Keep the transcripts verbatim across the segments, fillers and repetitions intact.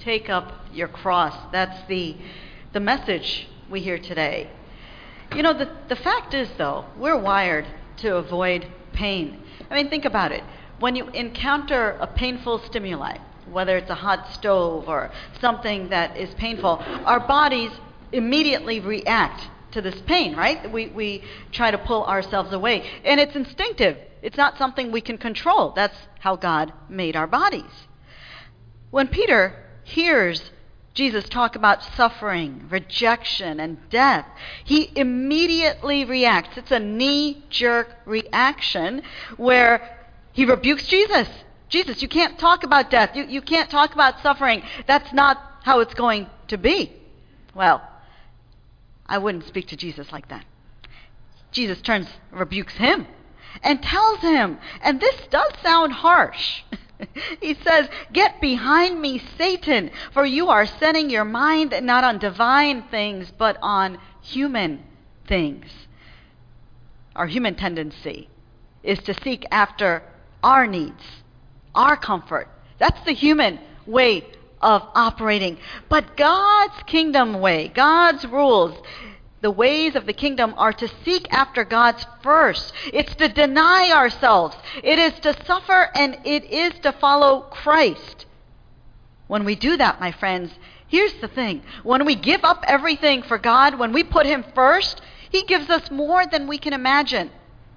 Take up your cross. That's the, the message we hear today. You know, the, the fact is, though, we're wired to avoid pain. I mean, think about it. When you encounter a painful stimuli, whether it's a hot stove or something that is painful, our bodies immediately react to this pain, right? We, we try to pull ourselves away. And it's instinctive. It's not something we can control. That's how God made our bodies. When Peter hears Jesus talk about suffering, rejection, and death, he immediately reacts. It's a knee-jerk reaction where he rebukes Jesus. Jesus, you can't talk about death. You, you can't talk about suffering. That's not how it's going to be. Well, I wouldn't speak to Jesus like that. Jesus turns, rebukes him, and tells him, and this does sound harsh. He says, "Get behind me, Satan, for you are setting your mind not on divine things, but on human things." Our human tendency is to seek after our needs, our comfort. That's the human way of operating. But God's kingdom way, God's rules, the ways of the kingdom are to seek after God's first. It's to deny ourselves. It is to suffer, and it is to follow Christ. When we do that, my friends, here's the thing. When we give up everything for God, when we put him first, he gives us more than we can imagine.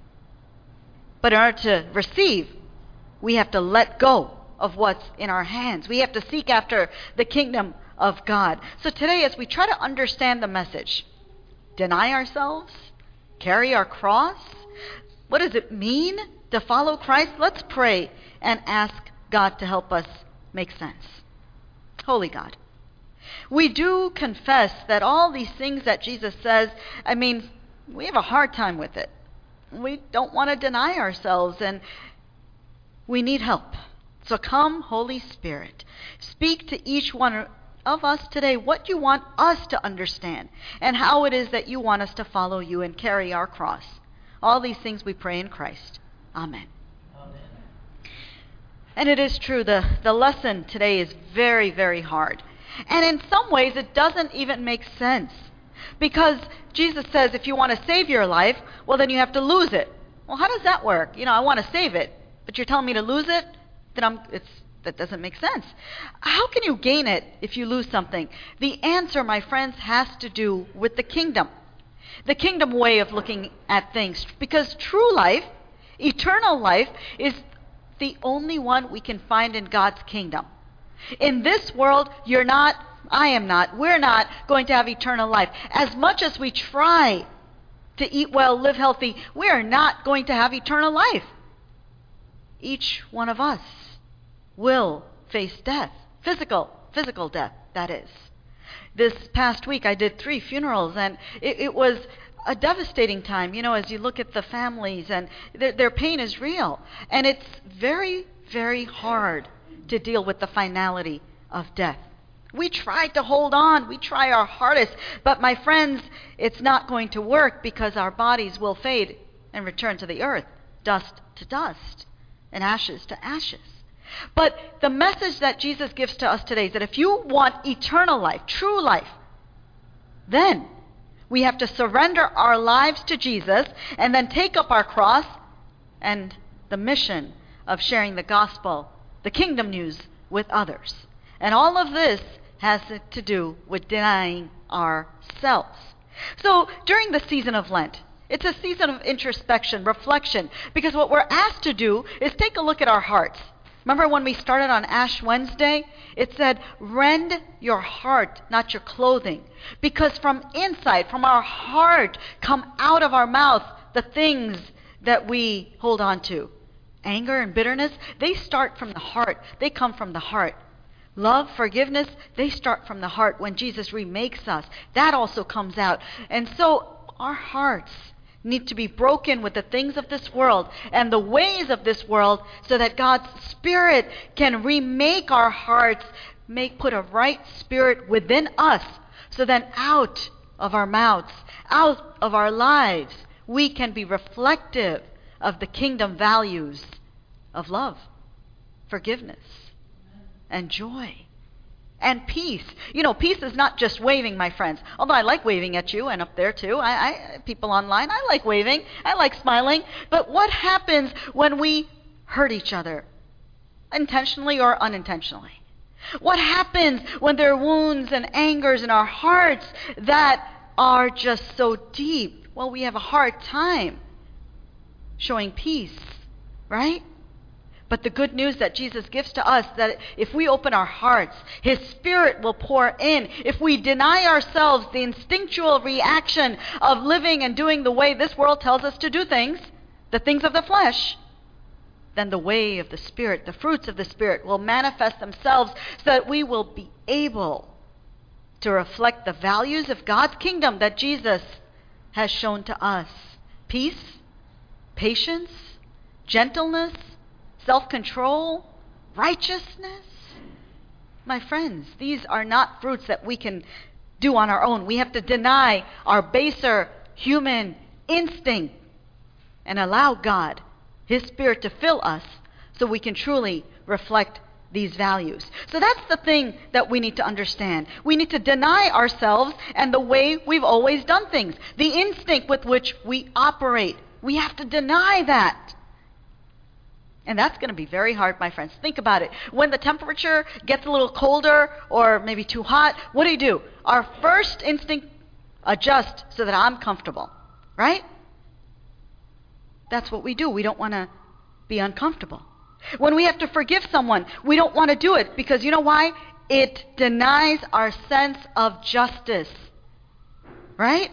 But in order to receive, we have to let go of what's in our hands. We have to seek after the kingdom of God. So today, as we try to understand the message, deny ourselves, carry our cross, what does it mean to follow Christ? Let's pray and ask God to help us make sense. Holy God, we do confess that all these things that Jesus says, I mean, we have a hard time with it. We don't want to deny ourselves, and we need help. So come, Holy Spirit, speak to each one of us today what you want us to understand and how it is that you want us to follow you and carry our cross. All these things we pray in Christ. Amen. Amen. And it is true, the, the lesson today is very, very hard. And in some ways it doesn't even make sense. Because Jesus says if you want to save your life, well then you have to lose it. Well, how does that work? You know, I want to save it, but you're telling me to lose it? Then I'm it's That doesn't make sense. How can you gain it if you lose something? The answer, my friends, has to do with the kingdom. The kingdom way of looking at things. Because true life, eternal life, is the only one we can find in God's kingdom. In this world, you're not, I am not, we're not going to have eternal life. As much as we try to eat well, live healthy, we are not going to have eternal life. Each one of us will face death. Physical, physical death, that is. This past week I did three funerals, and it, it was a devastating time, you know, as you look at the families, and their, their pain is real. And it's very, very hard to deal with the finality of death. We try to hold on, we try our hardest, but my friends, it's not going to work because our bodies will fade and return to the earth, dust to dust, and ashes to ashes. But the message that Jesus gives to us today is that if you want eternal life, true life, then we have to surrender our lives to Jesus and then take up our cross and the mission of sharing the gospel, the kingdom news, with others. And all of this has to do with denying ourselves. So during the season of Lent, it's a season of introspection, reflection, because what we're asked to do is take a look at our hearts. Remember when we started on Ash Wednesday? It said, rend your heart, not your clothing. Because from inside, from our heart, come out of our mouth the things that we hold on to. Anger and bitterness, they start from the heart. They come from the heart. Love, forgiveness, they start from the heart. When Jesus remakes us, that also comes out. And so our hearts need to be broken with the things of this world and the ways of this world so that God's Spirit can remake our hearts, make put a right spirit within us, so then out of our mouths, out of our lives, we can be reflective of the kingdom values of love, forgiveness, and joy, and peace. You know, peace is not just waving, my friends. Although I like waving at you and up there too. I, I people online, I like waving. I like smiling. But what happens when we hurt each other, intentionally or unintentionally? What happens when there are wounds and angers in our hearts that are just so deep? Well, we have a hard time showing peace, right? But the good news that Jesus gives to us, that if we open our hearts, His Spirit will pour in. If we deny ourselves the instinctual reaction of living and doing the way this world tells us to do things, the things of the flesh, then the way of the Spirit, the fruits of the Spirit will manifest themselves so that we will be able to reflect the values of God's kingdom that Jesus has shown to us. Peace, patience, gentleness, self-control, righteousness. My friends, these are not fruits that we can do on our own. We have to deny our baser human instinct and allow God, His Spirit, to fill us so we can truly reflect these values. So that's the thing that we need to understand. We need to deny ourselves and the way we've always done things, the instinct with which we operate. We have to deny that. And that's going to be very hard, my friends. Think about it. When the temperature gets a little colder or maybe too hot, what do you do? Our first instinct, adjust so that I'm comfortable, right? That's what we do. We don't want to be uncomfortable. When we have to forgive someone, we don't want to do it because you know why? It denies our sense of justice, right?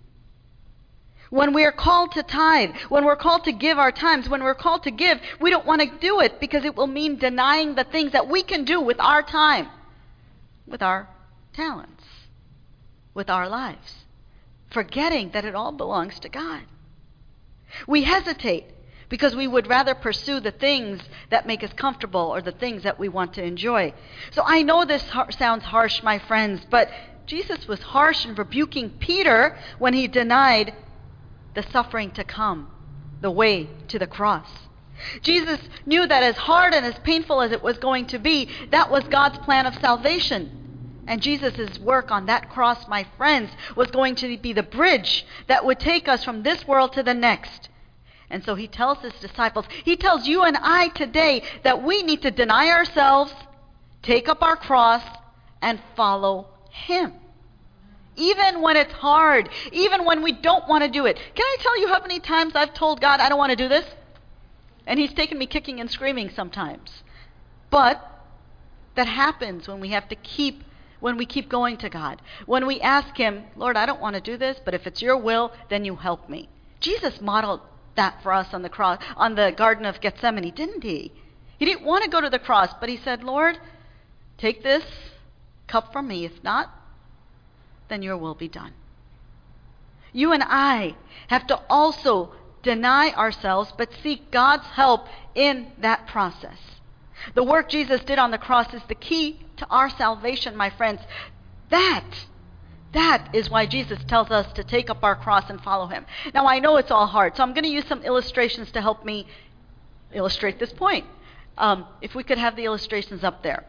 When we are called to tithe, when we're called to give our times, when we're called to give, we don't want to do it because it will mean denying the things that we can do with our time, with our talents, with our lives, forgetting that it all belongs to God. We hesitate because we would rather pursue the things that make us comfortable or the things that we want to enjoy. So I know this har- sounds harsh, my friends, but Jesus was harsh in rebuking Peter when he denied the suffering to come, the way to the cross. Jesus knew that as hard and as painful as it was going to be, that was God's plan of salvation. And Jesus' work on that cross, my friends, was going to be the bridge that would take us from this world to the next. And so he tells his disciples, he tells you and I today that we need to deny ourselves, take up our cross, and follow him. Even when it's hard, even when we don't want to do it. Can I tell you how many times I've told God I don't want to do this? And he's taken me kicking and screaming sometimes. But that happens when we have to keep, when we keep going to God. When we ask him, Lord, I don't want to do this, but if it's your will, then you help me. Jesus modeled that for us on the cross, on the Garden of Gethsemane, didn't he? He didn't want to go to the cross, but he said, Lord, take this cup from me. If not, then your will be done. You and I have to also deny ourselves, but seek God's help in that process. The work Jesus did on the cross is the key to our salvation, my friends. That, that is why Jesus tells us to take up our cross and follow him. Now, I know it's all hard, so I'm going to use some illustrations to help me illustrate this point. Um, if we could have the illustrations up there.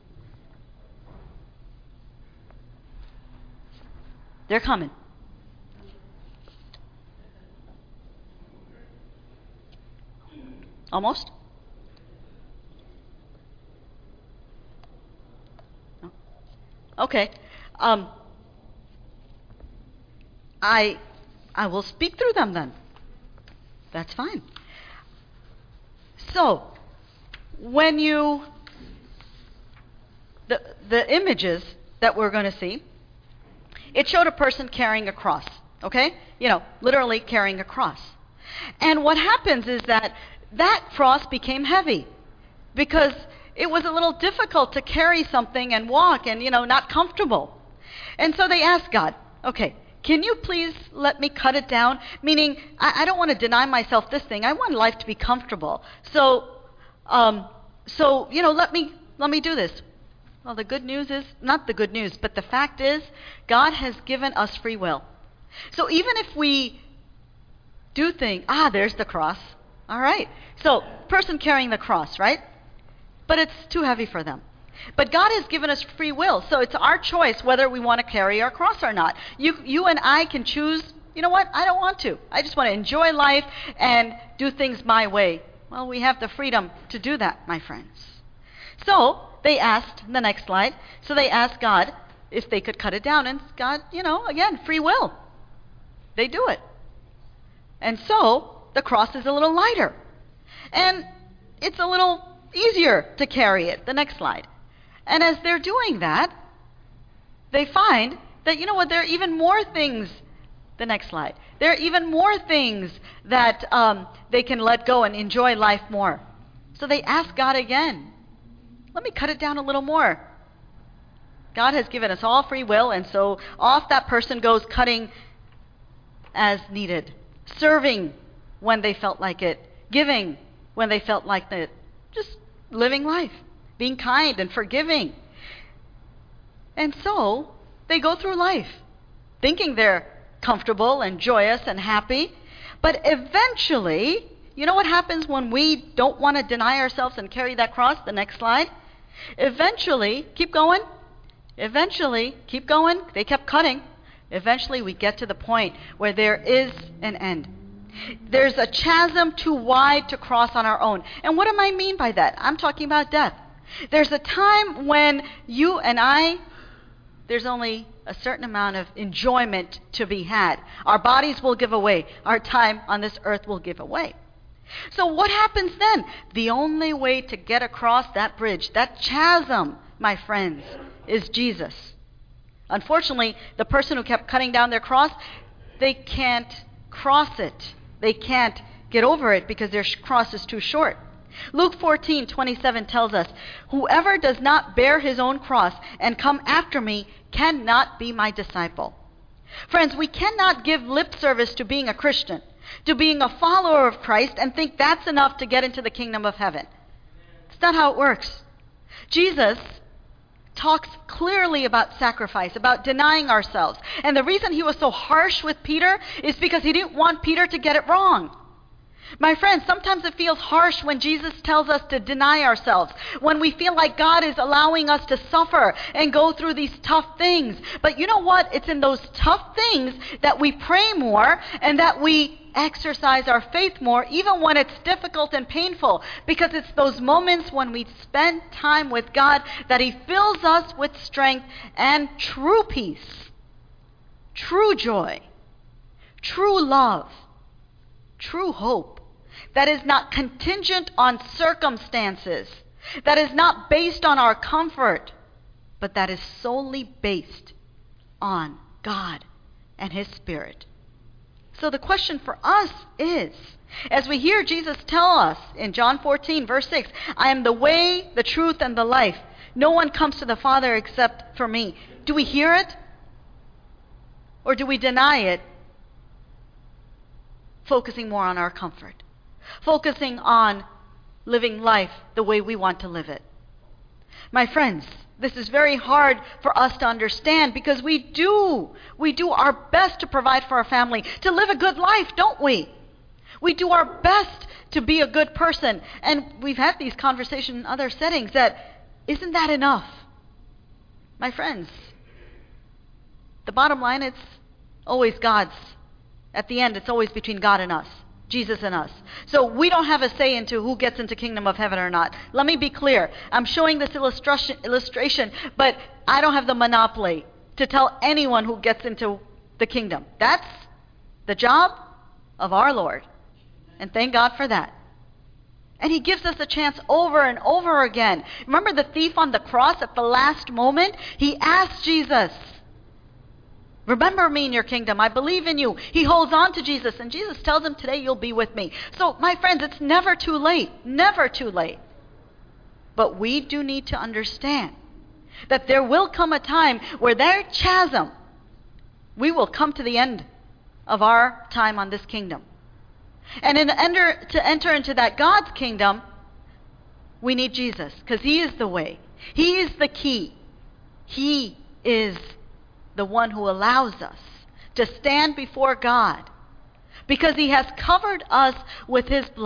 They're coming. Almost? No? Okay. Um, I I will speak through them then. That's fine. So, when you the the images that we're going to see, it showed a person carrying a cross, okay? You know, literally carrying a cross. And what happens is that that cross became heavy because it was a little difficult to carry something and walk and, you know, not comfortable. And so they asked God, okay, can you please let me cut it down? Meaning, I, I don't want to deny myself this thing. I want life to be comfortable. So, um, so you know, let me let me do this. Well, the good news is, not the good news, but the fact is, God has given us free will. So even if we do think, ah, there's the cross. All right. So, person carrying the cross, right? But it's too heavy for them. But God has given us free will, so it's our choice whether we want to carry our cross or not. You, you and I can choose, you know what, I don't want to. I just want to enjoy life and do things my way. Well, we have the freedom to do that, my friends. So they asked, the next slide, so they asked God if they could cut it down. And God, you know, again, free will. They do it. And so the cross is a little lighter. And it's a little easier to carry it. The next slide. And as they're doing that, they find that, you know what, there are even more things. The next slide. There are even more things that um, they can let go and enjoy life more. So they ask God again, let me cut it down a little more. God has given us all free will, and so off that person goes, cutting as needed, serving when they felt like it, giving when they felt like it, just living life, being kind and forgiving. And so they go through life thinking they're comfortable and joyous and happy, but eventually, you know what happens when we don't want to deny ourselves and carry that cross? The next slide. Eventually, keep going. Eventually, keep going. They kept cutting. Eventually, we get to the point where there is an end. There's a chasm too wide to cross on our own. And what do I mean by that? I'm talking about death. There's a time when you and I, there's only a certain amount of enjoyment to be had. Our bodies will give away. Our time on this earth will give away. So what happens then? The only way to get across that bridge, that chasm, my friends, is Jesus. Unfortunately, the person who kept cutting down their cross, they can't cross it. They can't get over it because their cross is too short. Luke fourteen twenty-seven tells us, whoever does not bear his own cross and come after me cannot be my disciple. Friends, we cannot give lip service to being a Christian, to being a follower of Christ, and think that's enough to get into the kingdom of heaven. It's not how it works. Jesus talks clearly about sacrifice, about denying ourselves. And the reason he was so harsh with Peter is because he didn't want Peter to get it wrong. My friends, sometimes it feels harsh when Jesus tells us to deny ourselves, when we feel like God is allowing us to suffer and go through these tough things. But you know what? It's in those tough things that we pray more and that we exercise our faith more, even when it's difficult and painful, because it's those moments when we spend time with God that he fills us with strength and true peace, true joy, true love, true hope that is not contingent on circumstances, that is not based on our comfort, but that is solely based on God and his Spirit. So the question for us is, as we hear Jesus tell us in John fourteen, verse six, I am the way, the truth, and the life. No one comes to the Father except for me. Do we hear it? Or do we deny it, focusing more on our comfort? Focusing on living life the way we want to live it? My friends, this is very hard for us to understand because we do. We do our best to provide for our family, to live a good life, don't we? We do our best to be a good person. And we've had these conversations in other settings that, isn't that enough? My friends, the bottom line, it's always God's. At the end, it's always between God and us. Jesus and us. So we don't have a say into who gets into kingdom of heaven or not. Let me be clear. I'm showing this illustration, illustration, but I don't have the monopoly to tell anyone who gets into the kingdom. That's the job of our Lord. And thank God for that. And he gives us a chance over and over again. Remember the thief on the cross at the last moment? He asked Jesus, remember me in your kingdom. I believe in you. He holds on to Jesus, and Jesus tells him, today you'll be with me. So, my friends, it's never too late. Never too late. But we do need to understand that there will come a time where that chasm, we will come to the end of our time on this kingdom. And in enter, to enter into that God's kingdom, we need Jesus, because he is the way. He is the key. He is the one who allows us to stand before God, because he has covered us with his blood.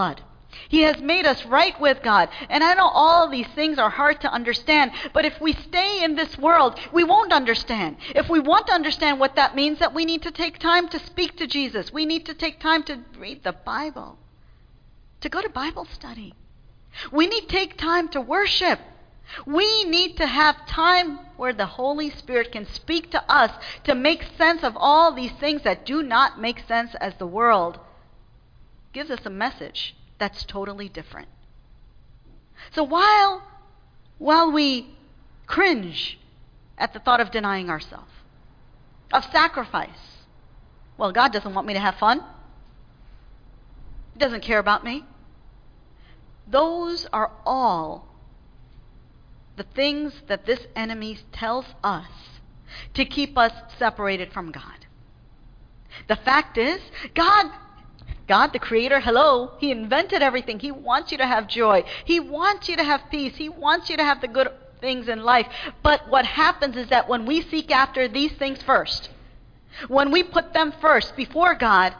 He has made us right with God. And I know all these things are hard to understand, but if we stay in this world, we won't understand. If we want to understand what that means, that we need to take time to speak to Jesus. We need to take time to read the Bible, to go to Bible study. We need to take time to worship. We need to have time where the Holy Spirit can speak to us to make sense of all these things that do not make sense as the world gives us a message that's totally different. So while, while we cringe at the thought of denying ourselves, of sacrifice, well, God doesn't want me to have fun. He doesn't care about me. Those are all the things that this enemy tells us to keep us separated from God. The fact is, God God, the Creator, hello, He invented everything. He wants you to have joy. He wants you to have peace. He wants you to have the good things in life. But what happens is that when we seek after these things first, when we put them first before God,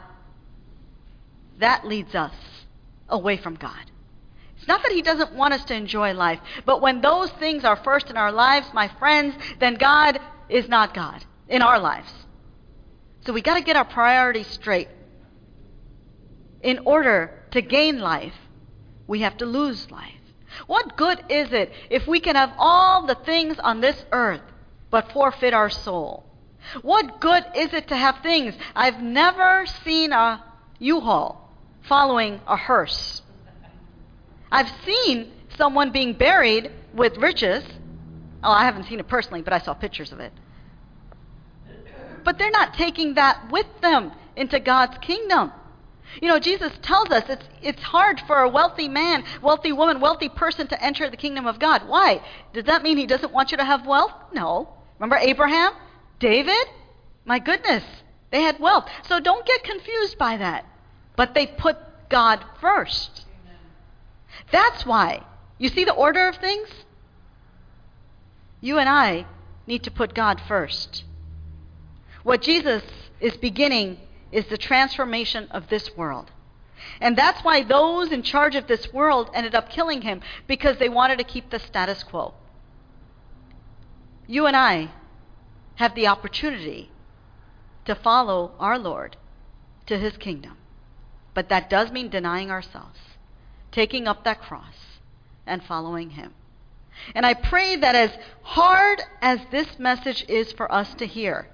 that leads us away from God. It's not that He doesn't want us to enjoy life, but when those things are first in our lives, my friends, then God is not God in our lives. So we got to get our priorities straight. In order to gain life, we have to lose life. What good is it if we can have all the things on this earth but forfeit our soul? What good is it to have things? I've never seen a U-Haul following a hearse. I've seen someone being buried with riches. Oh, I haven't seen it personally, but I saw pictures of it. But they're not taking that with them into God's kingdom. You know, Jesus tells us it's it's hard for a wealthy man, wealthy woman, wealthy person to enter the kingdom of God. Why? Does that mean He doesn't want you to have wealth? No. Remember Abraham? David? My goodness, they had wealth. So don't get confused by that. But they put God first. Amen. That's why. You see the order of things? You and I need to put God first. What Jesus is beginning is the transformation of this world. And that's why those in charge of this world ended up killing Him, because they wanted to keep the status quo. You and I have the opportunity to follow our Lord to His kingdom. But that does mean denying ourselves, taking up that cross, and following Him. And I pray that as hard as this message is for us to hear,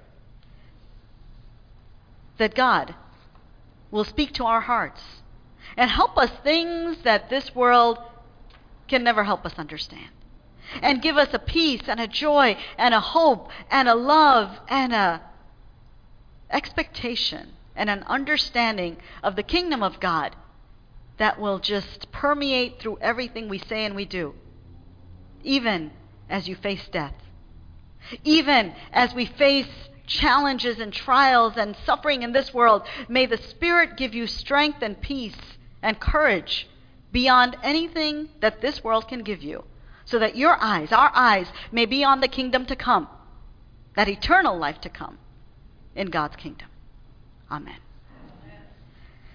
that God will speak to our hearts and help us things that this world can never help us understand. And give us a peace and a joy and a hope and a love and a expectation and an understanding of the kingdom of God that will just permeate through everything we say and we do. Even as you face death. Even as we face challenges and trials and suffering in this world, may the Spirit give you strength and peace and courage beyond anything that this world can give you, so that your eyes, our eyes, may be on the kingdom to come, that eternal life to come in God's kingdom. Amen.